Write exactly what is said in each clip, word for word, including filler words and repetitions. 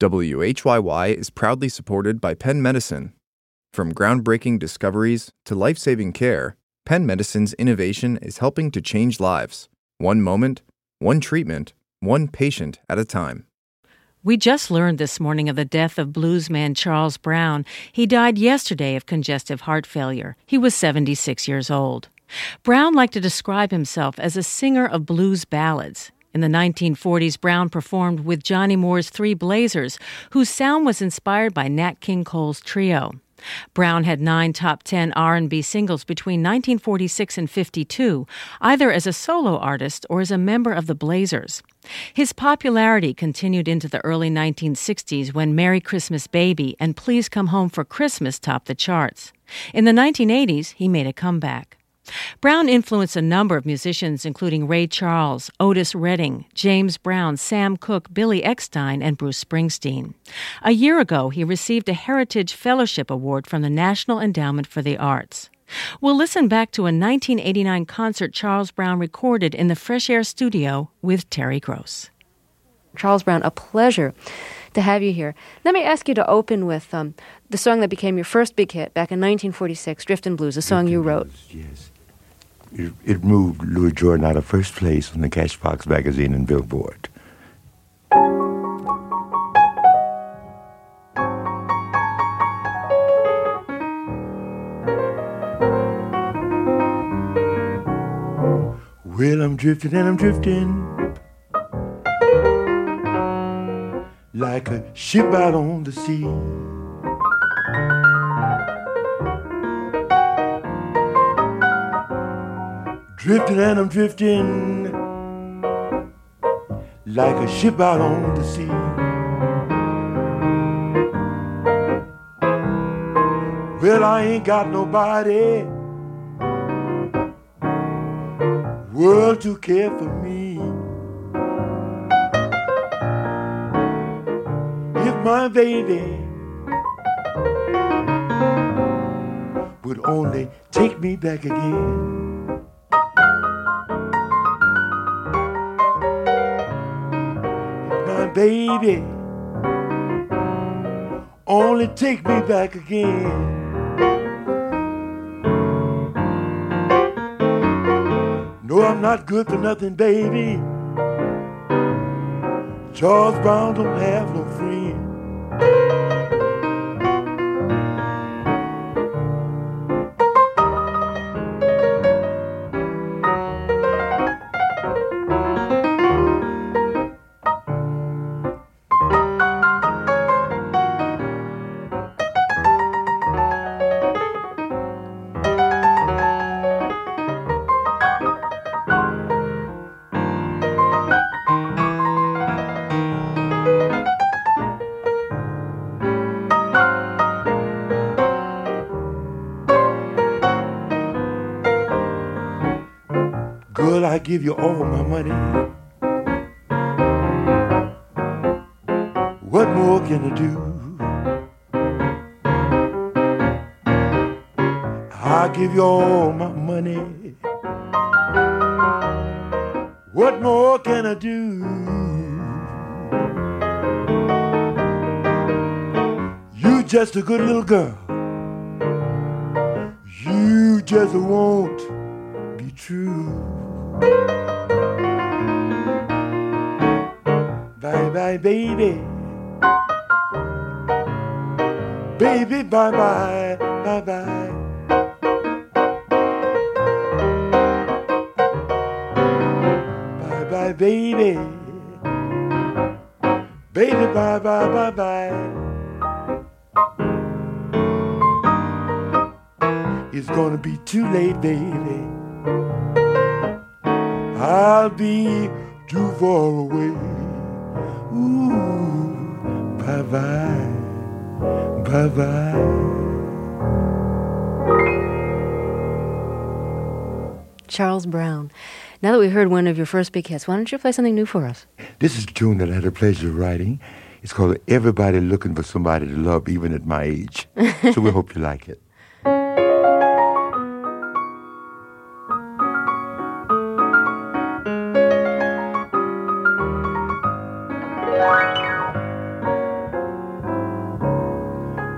W H Y Y is proudly supported by Penn Medicine. From groundbreaking discoveries to life-saving care, Penn Medicine's innovation is helping to change lives, one moment, one treatment, one patient at a time. We just learned this morning of the death of bluesman Charles Brown. He died yesterday of congestive heart failure. He was seventy-six years old. Brown liked to describe himself as a singer of blues ballads. In the nineteen forties, Brown performed with Johnny Moore's Three Blazers, whose sound was inspired by Nat King Cole's trio. Brown had nine top ten R and B singles between nineteen forty-six and fifty-two, either as a solo artist or as a member of the Blazers. His popularity continued into the early nineteen sixties when Merry Christmas Baby and Please Come Home for Christmas topped the charts. In the nineteen eighties, he made a comeback. Brown influenced a number of musicians, including Ray Charles, Otis Redding, James Brown, Sam Cooke, Billy Eckstine, and Bruce Springsteen. A year ago, he received a Heritage Fellowship Award from the National Endowment for the Arts. We'll listen back to a nineteen eighty-nine concert Charles Brown recorded in the Fresh Air Studio with Terry Gross. Charles Brown, a pleasure to have you here. Let me ask you to open with um, the song that became your first big hit back in nineteen forty-six, Driftin' Blues, a song Driftin' you wrote. Blues, yes. It, it moved Louis Jordan out of first place on the Cashbox magazine and Billboard. Well, I'm drifting and I'm drifting like a ship out on the sea. Drifting and I'm drifting like a ship out on the sea. Well, I ain't got nobody world to care for me. If my baby would only take me back again. Baby, only take me back again. No, I'm not good for nothing, baby. Charles Brown don't have no friend. Girl, I give you all my money. What more can I do? I give you all my money. What more can I do? You just a good little girl. You just won't be true. Bye bye, baby. Baby, bye bye, bye bye. Bye bye, baby. Baby, bye bye, bye bye. It's gonna be too late, baby. I'll be too far away. Ooh, bye-bye, bye-bye. Charles Brown. Now that we've heard one of your first big hits, why don't you play something new for us? This is a tune that I had the pleasure of writing. It's called Everybody Looking for Somebody to Love, Even at My Age. So we hope you like it.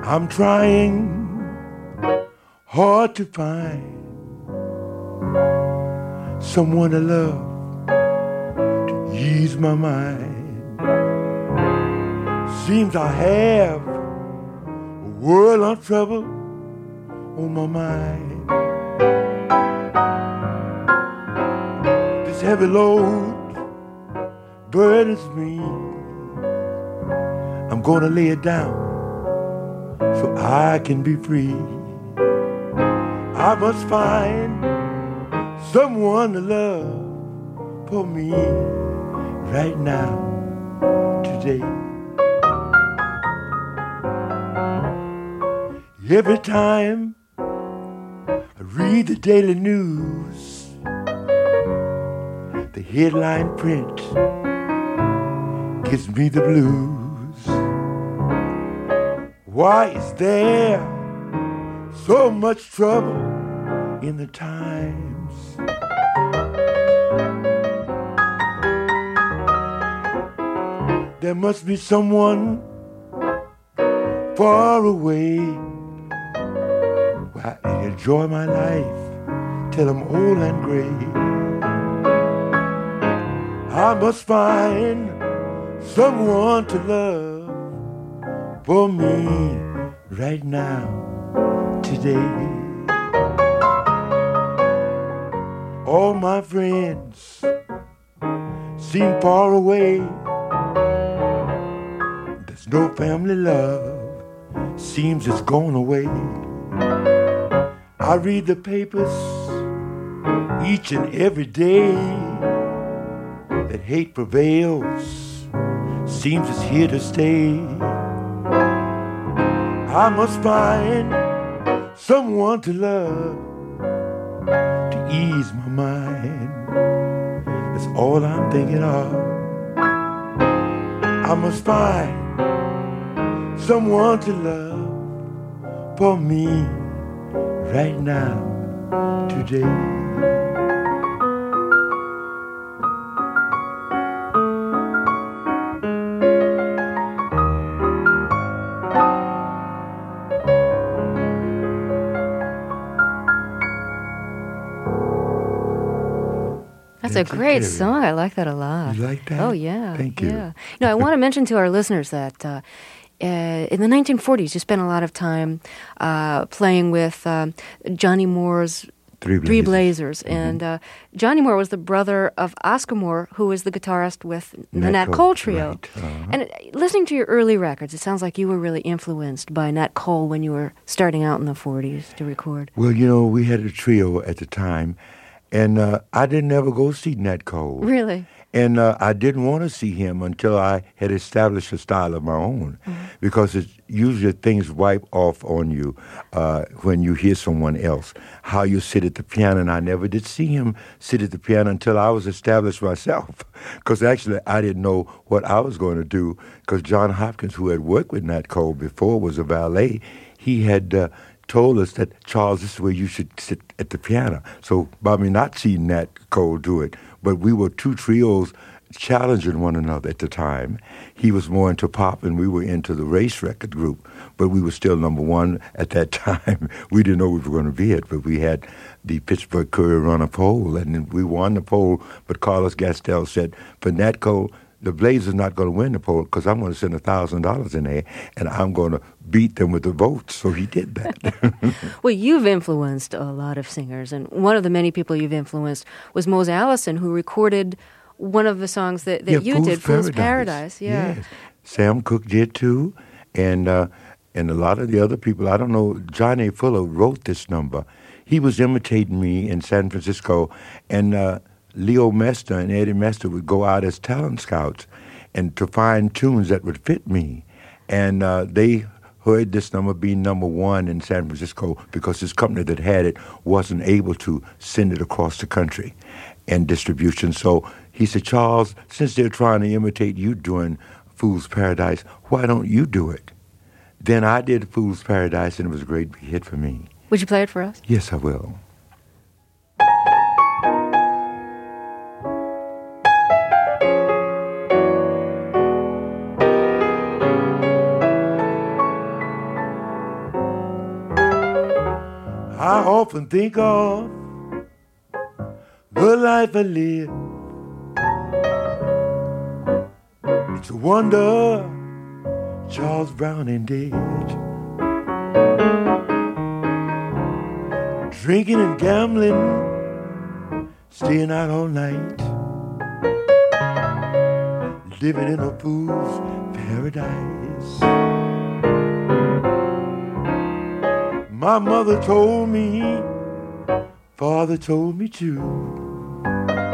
I'm trying hard to find someone to love, to ease my mind. Seems I have a world of trouble on my mind. This heavy load burdens me. I'm gonna lay it down so I can be free. I must find someone to love for me right now, today. Every time I read the daily news, the headline print gives me the blues. Why is there so much trouble in the times? There must be someone far away where I enjoy my life till I'm old and gray. I must find someone to love for me right now, today. All my friends seem far away. There's no family love, seems it's gone away. I read the papers each and every day that hate prevails, seems it's here to stay. I must find someone to love, to ease my mind. That's all I'm thinking of. I must find someone to love for me right now, today. That's a great song. I like that a lot. You like that? Oh, yeah. Thank you. Yeah. You know, I want to mention to our listeners that uh, uh, in the nineteen forties, you spent a lot of time uh, playing with um, Johnny Moore's Three Blazers. Three Blazers. Mm-hmm. And uh, Johnny Moore was the brother of Oscar Moore, who was the guitarist with the Nat Cole, Cole Trio. Right. Uh-huh. And uh, listening to your early records, it sounds like you were really influenced by Nat Cole when you were starting out in the forties to record. Well, you know, we had a trio at the time, and uh, I didn't ever go see Nat Cole. Really? And uh, I didn't want to see him until I had established a style of my own, mm-hmm. because it's usually things wipe off on you uh, when you hear someone else, how you sit at the piano. And I never did see him sit at the piano until I was established myself, because actually I didn't know what I was going to do, because John Hopkins, who had worked with Nat Cole before, was a valet. He had uh, told us that, Charles, this is where you should sit at the piano. So by me not seeing Nat Cole do it, but we were two trios challenging one another at the time. He was more into pop and we were into the race record group, but we were still number one at that time. We didn't know we were going to be it, but we had the Pittsburgh Courier run a poll, and we won the poll, but Carlos Gastel said, for Nat Cole, the Blazers not going to win the poll because I'm going to send one thousand dollars in there, and I'm going to beat them with the votes. So he did that. Well, you've influenced a lot of singers, and one of the many people you've influenced was Mose Allison, who recorded one of the songs that, that yeah, you Fool's did, Fool's Paradise. Paradise. Yeah. Yes. Sam Cooke did too, and uh, and a lot of the other people. I don't know, John A. Fuller wrote this number. He was imitating me in San Francisco, and uh, Leo Mester and Eddie Mester would go out as talent scouts and to find tunes that would fit me. And uh, they heard this number being number one in San Francisco because this company that had it wasn't able to send it across the country and distribution. So he said, Charles, since they're trying to imitate you doing Fool's Paradise, why don't you do it? Then I did Fool's Paradise, and it was a great hit for me. Would you play it for us? Yes, I will. I often think of the life I live. It's a wonder Charles Brown ain't dead. Drinking and gambling, staying out all night, living in a fool's paradise. My mother told me, father told me too,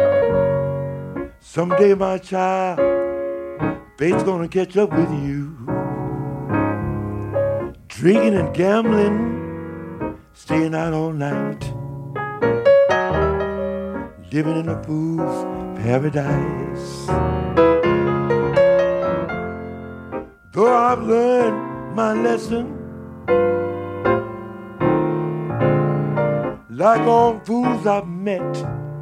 someday my child, fate's gonna catch up with you. Drinking and gambling, staying out all night, living in a fool's paradise. Though I've learned my lesson, like all fools I've met,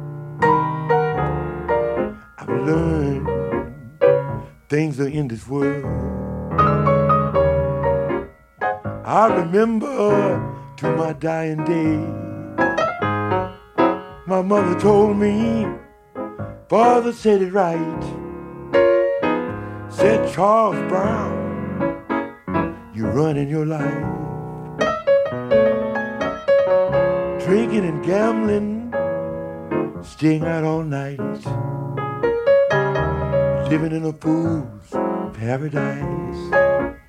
I've learned things are in this world. I remember to my dying day, my mother told me, father said it right, said, Charles Brown, you're running your life, drinking and gambling, staying out all night, living in a fool's paradise.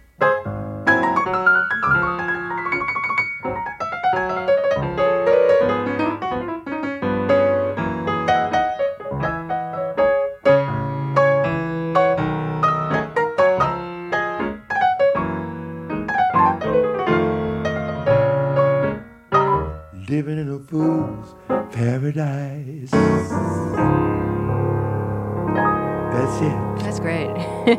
Living in a fool's paradise. That's it. That's great.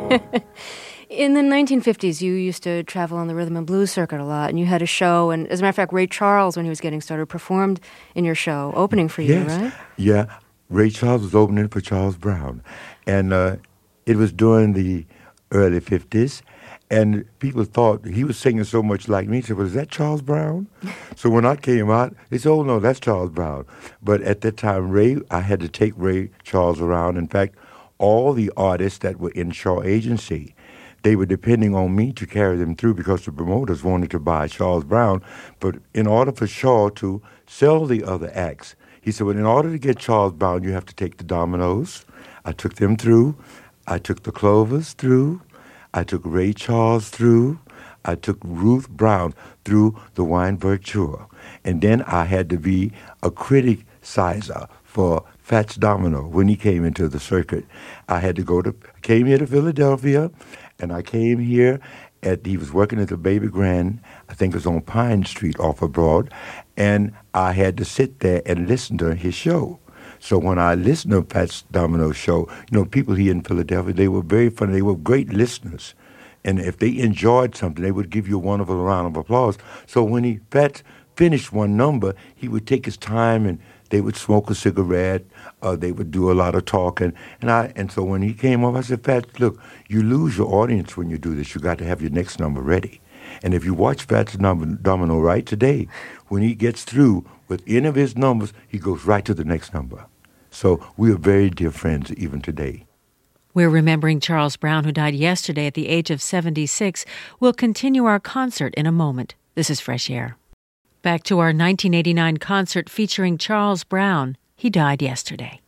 In the nineteen fifties, you used to travel on the rhythm and blues circuit a lot, and you had a show. And as a matter of fact, Ray Charles, when he was getting started, performed in your show, opening for you, yes. right? Yeah, Ray Charles was opening for Charles Brown, and uh, it was during the early fifties. And people thought he was singing so much like me. They said, well, is that Charles Brown? So when I came out, they said, oh, no, that's Charles Brown. But at that time, Ray, I had to take Ray Charles around. In fact, all the artists that were in Shaw Agency, they were depending on me to carry them through because the promoters wanted to buy Charles Brown. But in order for Shaw to sell the other acts, he said, well, in order to get Charles Brown, you have to take the Dominoes. I took them through. I took the Clovers through. I took Ray Charles through. I took Ruth Brown through the Weinberg tour. And then I had to be a criticizer for Fats Domino when he came into the circuit. I had to go to, came here to Philadelphia, and I came here at, he was working at the Baby Grand, I think it was on Pine Street off of Broad, and I had to sit there and listen to his show. So when I listened to Fats Domino's show, you know, people here in Philadelphia, they were very funny. They were great listeners. And if they enjoyed something, they would give you a wonderful round of applause. So when he Fats finished one number, he would take his time and they would smoke a cigarette. Uh, they would do a lot of talking. And I and so when he came up, I said, Fats, look, you lose your audience when you do this. You got to have your next number ready. And if you watch Fats Domino right today, when he gets through with any of his numbers, he goes right to the next number. So we are very dear friends even today. We're remembering Charles Brown, who died yesterday at the age of seventy-six. We'll continue our concert in a moment. This is Fresh Air. Back to our nineteen eighty-nine concert featuring Charles Brown. He died yesterday.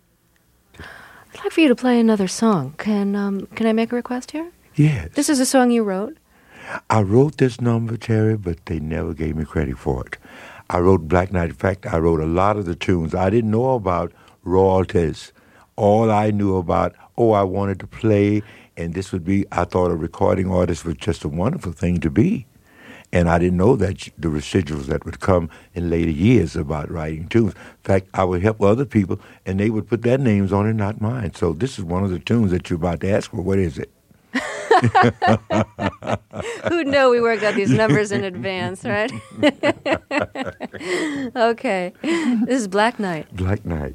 I'd like for you to play another song. Can um, can I make a request here? Yes. This is a song you wrote. I wrote this number, Terry, but they never gave me credit for it. I wrote Black Knight. In fact, I wrote a lot of the tunes. I didn't know about royalties. All I knew about, oh, I wanted to play, and this would be, I thought a recording artist was just a wonderful thing to be. And I didn't know that the residuals that would come in later years about writing tunes. In fact, I would help other people, and they would put their names on it, not mine. So this is one of the tunes that you're about to ask for. What is it? Who'd know we worked out these numbers in advance, right? Okay. This is Black Knight. Black Knight.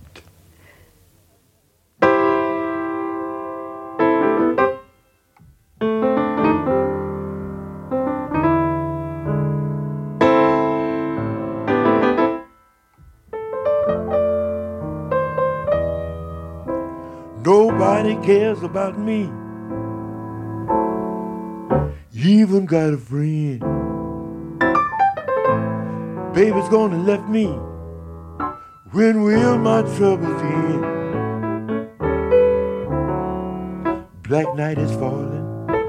cares about me. Even got a friend. Baby's gonna left me. When will my troubles end? Black night is falling.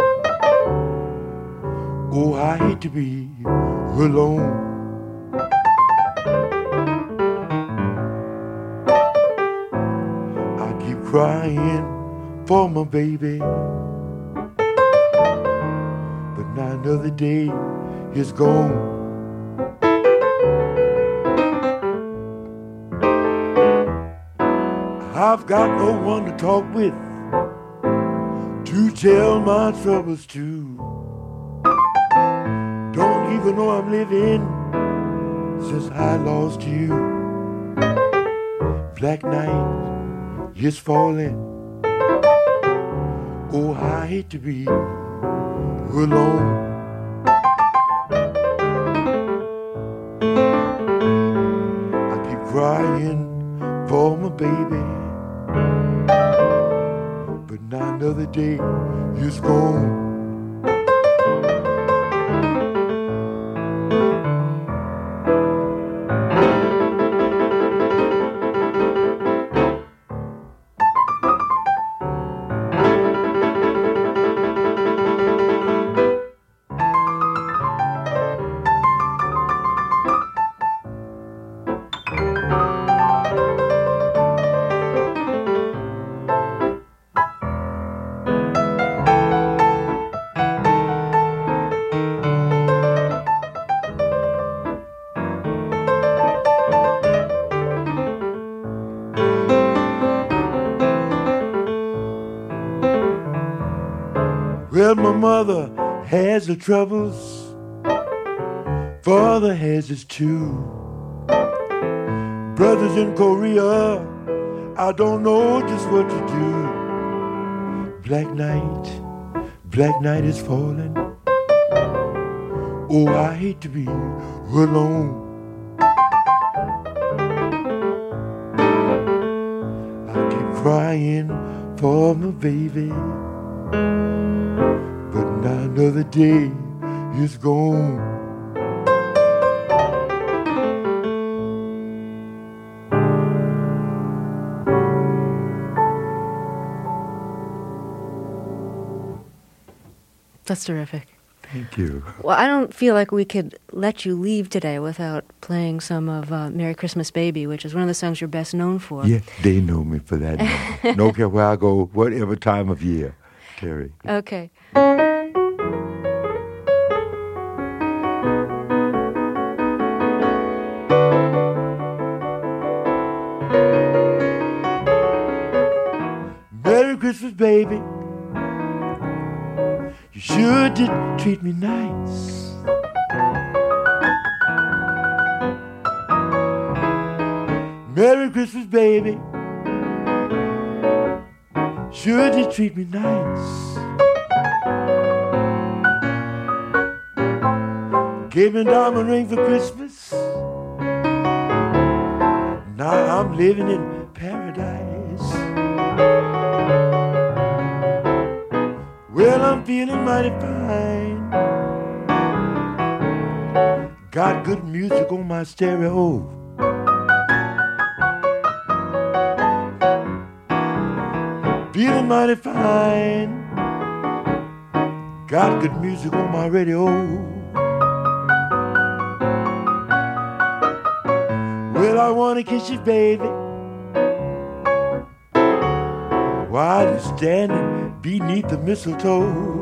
Oh, I hate to be alone. I keep crying for my baby, but now another day is gone. I've got no one to talk with, to tell my troubles to. Don't even know I'm living since I lost you. Black night is falling. Oh, I hate to be alone. I keep crying for my baby, but now another day is gone. Well, my mother has her troubles, father has his too. Brothers in Korea, I don't know just what to do. Black night, black night is falling. Oh, I hate to be alone. I keep crying for my baby, but now another day is gone. That's terrific. Thank you. Well, I don't feel like we could let you leave today without playing some of uh, Merry Christmas Baby, which is one of the songs you're best known for. Yeah, they know me for that. No care where I go, whatever time of year, Terry. Okay. Merry Christmas, baby. You sure did treat me nice. Merry Christmas, baby. Sure did treat me nice. Gave me a diamond ring for Christmas. Now I'm living in paradise. Well, I'm feeling mighty fine. Got good music on my stereo. Feeling mighty fine. Got good music on my radio. Well, I wanna kiss you, baby, while you're standing beneath the mistletoe.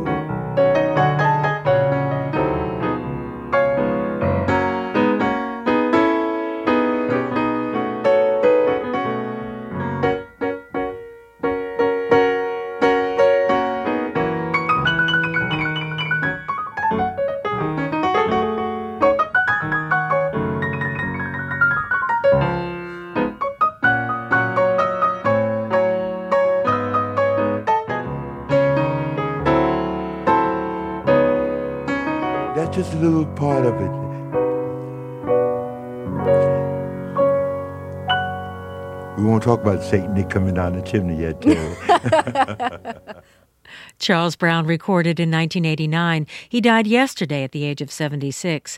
Just a little part of it. We won't talk about Saint Nick coming down the chimney yet, too. Charles Brown recorded in nineteen eighty-nine. He died yesterday at the age of seventy-six.